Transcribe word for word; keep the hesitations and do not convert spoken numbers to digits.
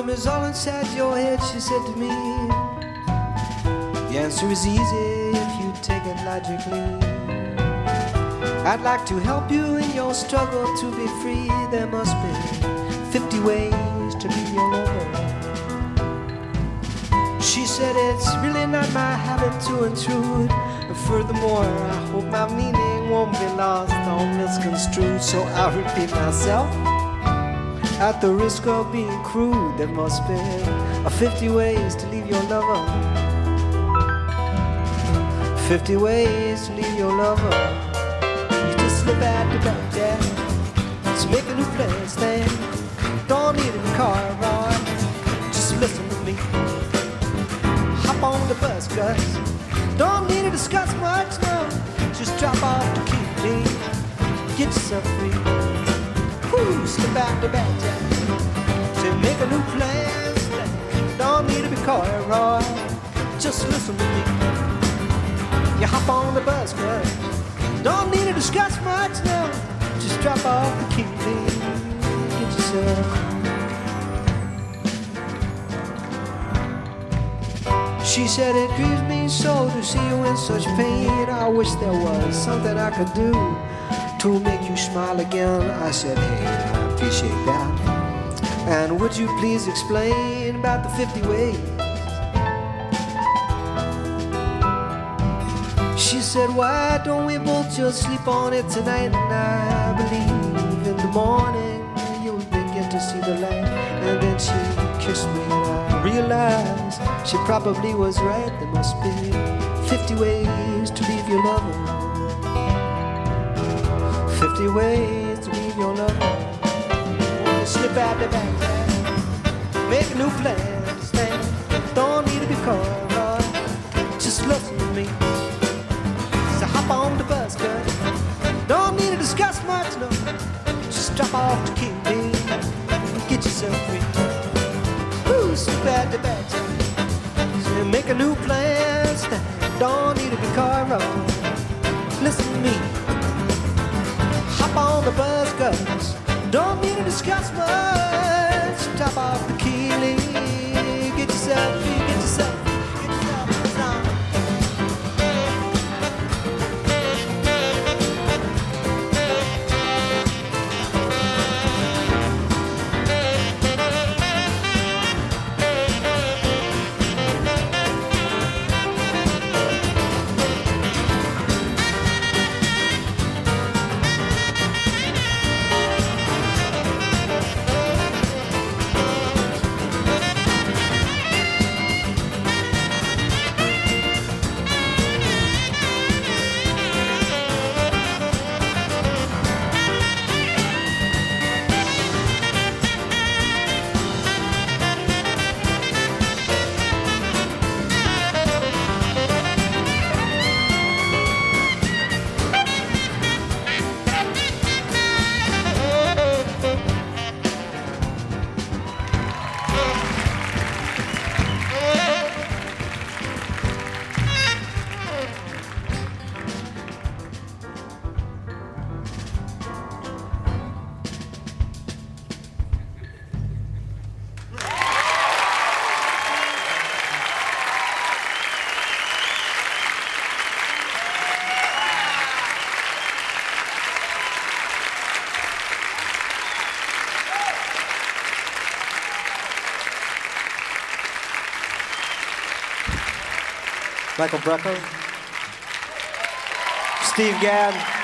is all inside your head, she said to me. The answer is easy if you take it logically. I'd like to help you in your struggle to be free. There must be fifty ways to leave your lover. She said it's really not my habit to intrude. And furthermore, I hope my meaning won't be lost or misconstrued. So I'll repeat myself. At the risk of being crude, there must be fifty ways to leave your lover. Fifty ways to leave your lover. You just slip out the back, Jack. Just make a new plan, stand. Don't need a car, Roy. Just listen to me. Hop on the bus, Gus. Don't need to discuss much, no. Just drop off the key, please. Get yourself free. Woo, slip out the back, Jack. To make a new plan, stand. Don't need to be coy, Roy. Just listen to me. You hop on the bus, Gus. Don't need to discuss much, no. Just drop off the key, please. Get yourself. She said it grieves me so to see you in such pain. I wish there was something I could do to make you smile again. I said, hey, I appreciate that. And would you please explain about the fifty ways? She said, why don't we both just sleep on it tonight? And I believe in the morning you'll begin to see the light. And then she kissed me and I realized she probably was right. There must be fifty ways to leave your lover. Fifty ways to leave your lover. You slip out the back, make a new plan, stand. Don't need to be called, Roy. Just listen to me. So hop on the bus, girl. Don't need to discuss much, no. Just drop off the key, baby. Get yourself free. Woo, slip out the back, so make a new plan, stand. Don't need to be car wrong. Listen to me. Hop on the bus, girls. Don't need to discuss much. Drop off the key, get yourself free, get yourself free, get yourself down. Michael Brecko, Steve Gadd.